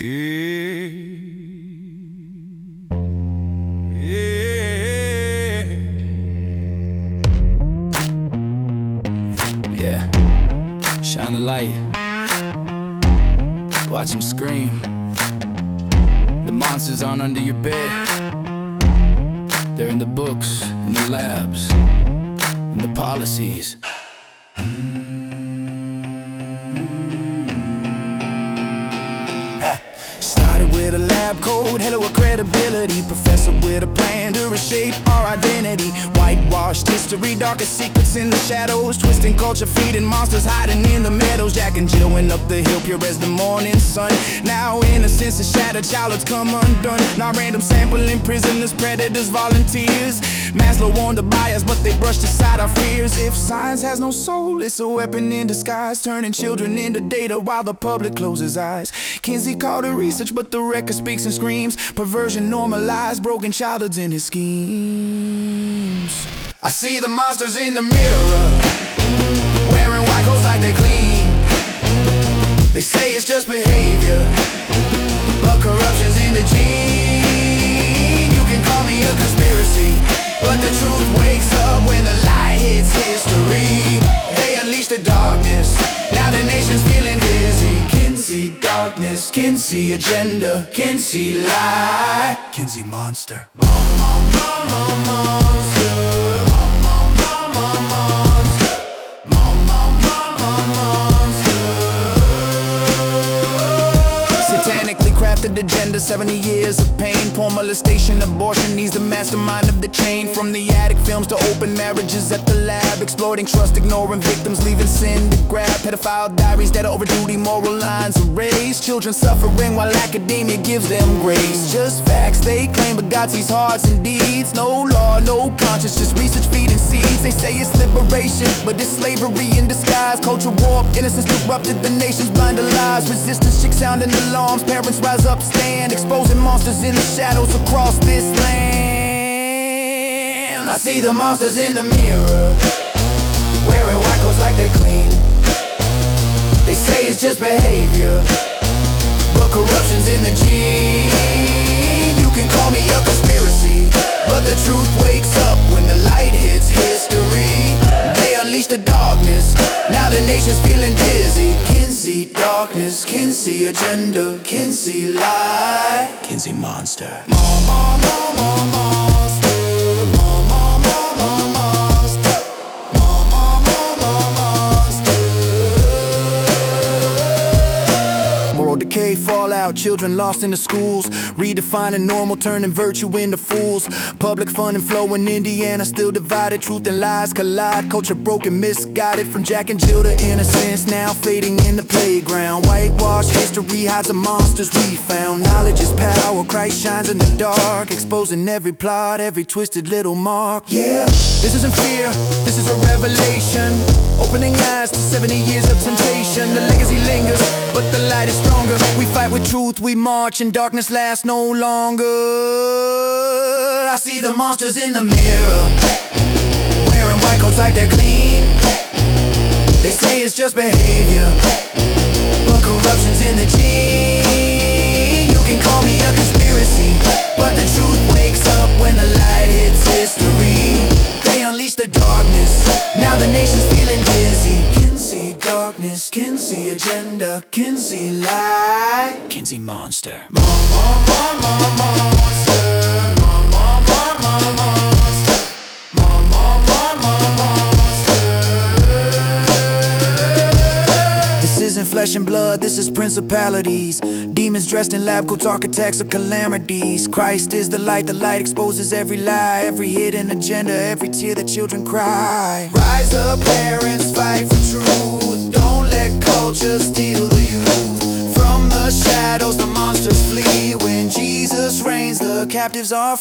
Yeah, shine the light. Watch them scream. The monsters aren't under your bed. They're in the books, in the labs, in the policies. Started with a lab coat, hello with credibility. Professor with a plan to reshape our identity. Whitewashed history, darkest secrets in the shadows. Twisting culture, feeding monsters, hiding in the meadows. Jack and Jill went up the hill, pure as the morning sun. Now innocence is shattered, childhoods come undone. Now random sampling, prisoners, predators, volunteers. Maslow warned the bias, but they brushed aside our fears. If science has no soul, it's a weapon in disguise, turning children into data while the public closes eyes. Kinsey called it research, but the record speaks and screams. Perversion normalized, broken childhoods in his schemes. I see the monsters in the mirror, wearing white coats like they clean. They say it's just behavior, but corruption's in the gene. You can call me a conspiracy, but the truth wakes up when the light hits history. They unleash the darkness, now the nation's feeling dizzy. Kinsey darkness, Kinsey agenda, Kinsey lie, Kinsey monster. Satanically crafted agenda, 70 years of pain. Porn molestation, abortion, he's the mastermind of the chain. From the attic films to open marriages at the lab. Exploiting trust, ignoring victims, leaving sin to grab. Pedophile diaries that overdo the moral lines erased. Children suffering while academia gives them grace. Just facts they claim, but God sees hearts and deeds. No law, no conscience, just research feeding seeds. They say it's liberation, but it's slavery in disguise. Culture warp, innocence corrupted, the nation's blinded lies. Resistance, chick sounding alarms, parents rise up, stand. Exposing monsters in the shadows across this land. I see the monsters in the mirror, wearing white coats like they're clean. They say it's just behavior, but corruption's in the gene. You can call me a conspiracy, but the truth wakes up when the light hits history. They unleash the darkness, now the nation's feeling dizzy. Kinsey darkness, Kinsey agenda, Kinsey lie, Kinsey monster. Moral decay, fallout, children lost in the schools. Redefining normal, turning virtue into fools. Public funding flow in Indiana, still divided. Truth and lies collide, culture broken, misguided. From Jack and Jill to innocence, now fading in the playground. Whitewashed history hides the monsters we found. Knowledge is power, Christ shines in the dark, exposing every plot, every twisted little mark. Yeah, this isn't fear, this is a revelation. Opening eyes to 70 years of temptation. The legacy lingers, but the light is stronger. We fight with truth, we march, and darkness lasts no longer. I see the monsters in the mirror, wearing white coats like they're clean. They say it's just behavior, but corruption's in the gene. You can call me a conspiracy, but the truth wakes up when the light hits history. They unleash the darkness, now the nation's feeling dizzy. Kinsey darkness, Kinsey agenda, Kinsey lie, Kinsey monster. This isn't flesh and blood, this is principalities. Demons dressed in lab coats, architects of calamities. Christ is the light exposes every lie, every hidden agenda, every tear that children cry. Rise up parents, fight for truth. Don't let culture steal the youth. From the shadows the monsters flee. When Jesus reigns the captives are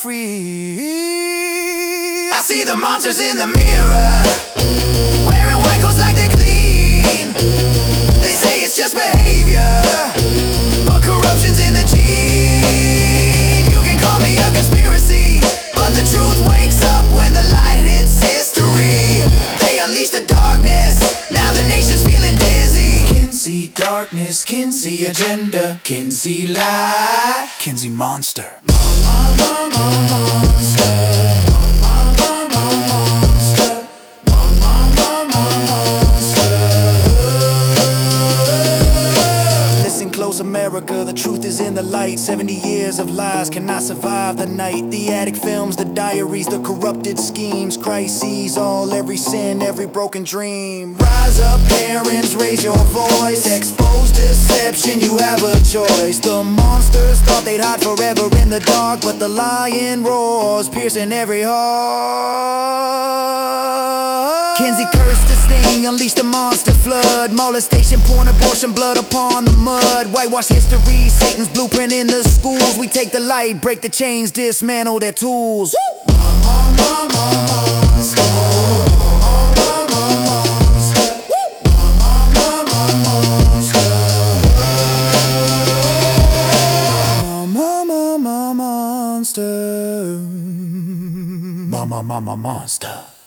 free. I see the monsters in the mirror, wearing white coats like they're clean. They say it's just behavior, but corruption's in the gene. You can call me a conspiracy, but the truth wakes up when the light hits history. They unleash the darkness, now the nation's feeling dizzy. Kinsey darkness, Kinsey agenda, Kinsey see light. Kinsey Monster. Listen close, America, the truth is in the light. 70 years of lies cannot survive the night. The attic films, the diaries, the corrupted schemes. Christ sees all, every sin, every broken dream. Rise up, parents, raise your voice. Expose deception, you have a choice. The monsters thought they'd hide forever in the dark, but the lion roars, piercing every heart. Kinsey cursed the sting, unleashed the monster flood. Molestation, porn, abortion, blood upon the mud. Whitewash history, Satan's blueprint in the schools. We take the light, break the chains, dismantle their tools. Monster. Monster.